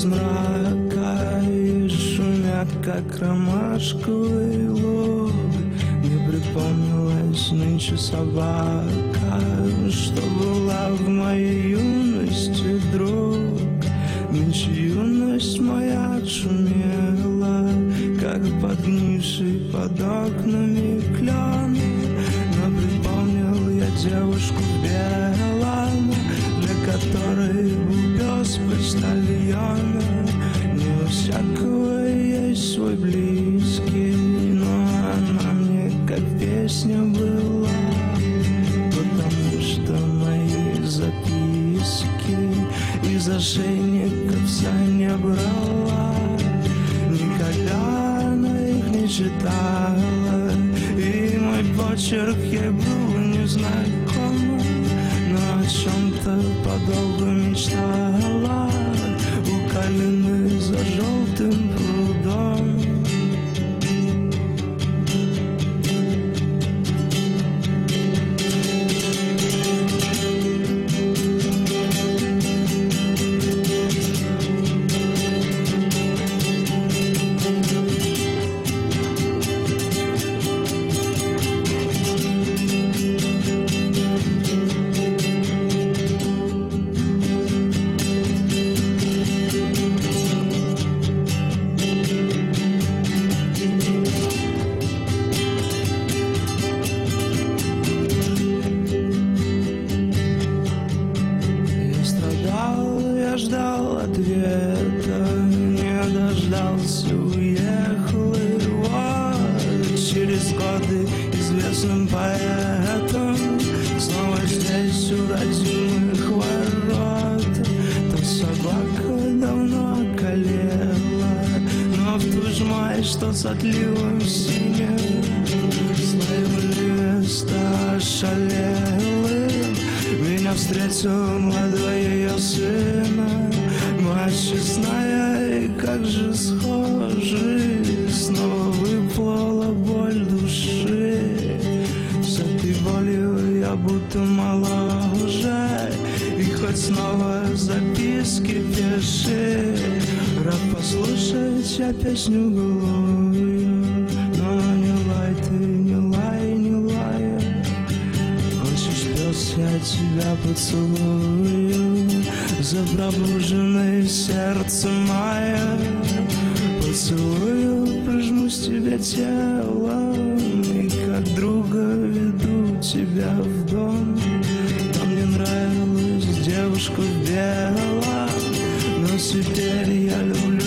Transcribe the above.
мрака и шумят, как ромашковый луг. Мне припомнилась нынче собака, что была в моей юности, друг. Нынче юность моя шумела, как подгнивший под окнами клен. Но припомнил я девушку в белом, для которой был пес почтальона. Не у всякого есть свой близкий, но она мне как песня была, потому что мои записки из ошейников вся не брала. Никогда она их не читала, и мой почерк ей был незнаком. Но о чем-то подолгу мечтала у Калины за желтым прудом. Ждал ответа, не дождался, уехал, и вот через годы известным поэтом снова здесь у родимых ворот. Та собака давно околела, но в ту ж май, что с отливом синим, слоем листа ошалелым, меня встретил молодой ее сын. Мать честная, и как же схожи, снова выплыла боль души. С этой болью я будто моложе, и хоть снова записки пиши. Рад послушать я песню былую, но не лай ты, не лай, не лай. Хочешь, пес, я тебя поцелую за пробуженное сердце мое. Поцелую, прижмусь тебе телом, и как друга веду тебя в дом. Там мне нравилась девушка в белом, но теперь я люблю